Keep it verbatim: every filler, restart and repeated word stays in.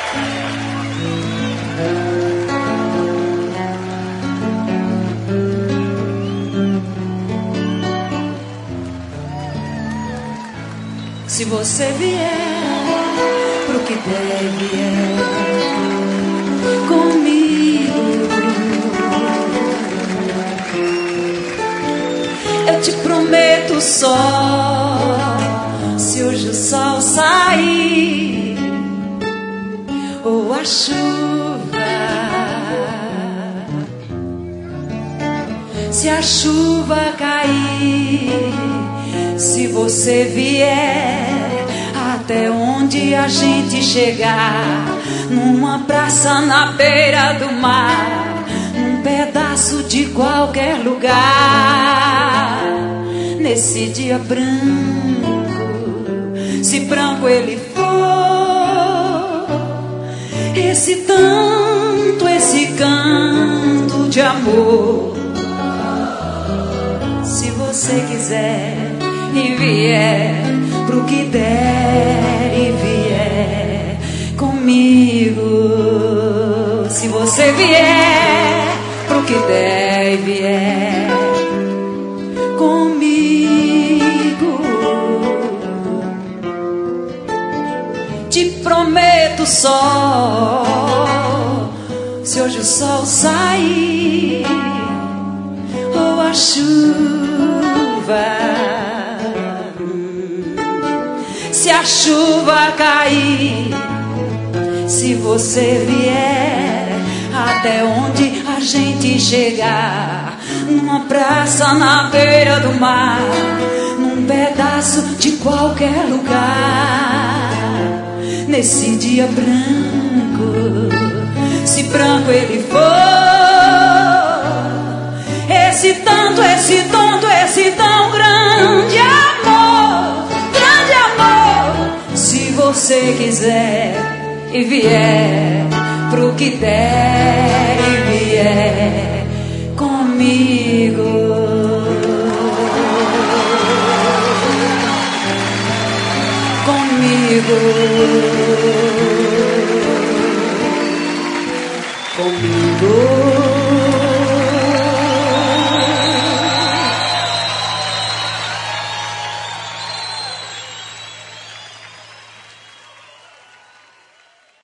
Se você vier pro que deve é comigo, eu te prometo só, se hoje o sol sair ou a chuva, se a chuva cair, se você vier até onde a gente chegar, numa praça na beira do mar, num pedaço de qualquer lugar, nesse dia branco, se branco ele for, esse tanto, esse canto de amor, se você quiser e vier pro que der e vier comigo, se você vier pro que der e vier comigo, te prometo só, se hoje o sol sair ou a chuva, se a chuva cair, se você vier até onde a gente chegar, numa praça na beira do mar, num pedaço de qualquer lugar, nesse dia branco, se branco ele for, esse tanto, esse tonto, esse tão grande amor, grande amor, se você quiser e vier pro que der e vier comigo, comigo, comigo.